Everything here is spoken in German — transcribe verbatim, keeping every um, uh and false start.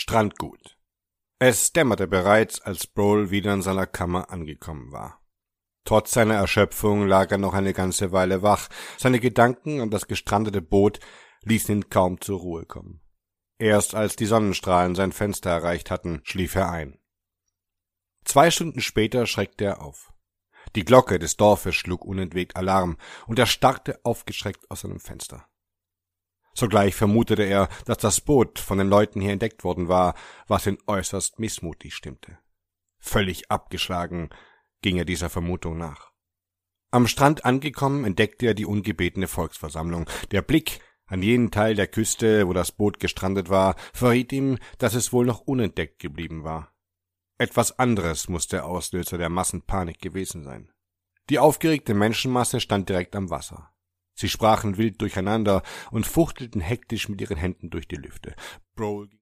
Strandgut. Es dämmerte bereits, als Sproul wieder in seiner Kammer angekommen war. Trotz seiner Erschöpfung lag er noch eine ganze Weile wach. Seine Gedanken an das gestrandete Boot ließen ihn kaum zur Ruhe kommen. Erst als die Sonnenstrahlen sein Fenster erreicht hatten, schlief er ein. Zwei Stunden später schreckte er auf. Die Glocke des Dorfes schlug unentwegt Alarm, und er starrte aufgeschreckt aus seinem Fenster. Sogleich vermutete er, dass das Boot von den Leuten hier entdeckt worden war, was ihn äußerst missmutig stimmte. Völlig abgeschlagen ging er dieser Vermutung nach. Am Strand angekommen, entdeckte er die ungebetene Volksversammlung. Der Blick an jenen Teil der Küste, wo das Boot gestrandet war, verriet ihm, dass es wohl noch unentdeckt geblieben war. Etwas anderes muss der Auslöser der Massenpanik gewesen sein. Die aufgeregte Menschenmasse stand direkt am Wasser. Sie sprachen wild durcheinander und fuchtelten hektisch mit ihren Händen durch die Lüfte. Sproul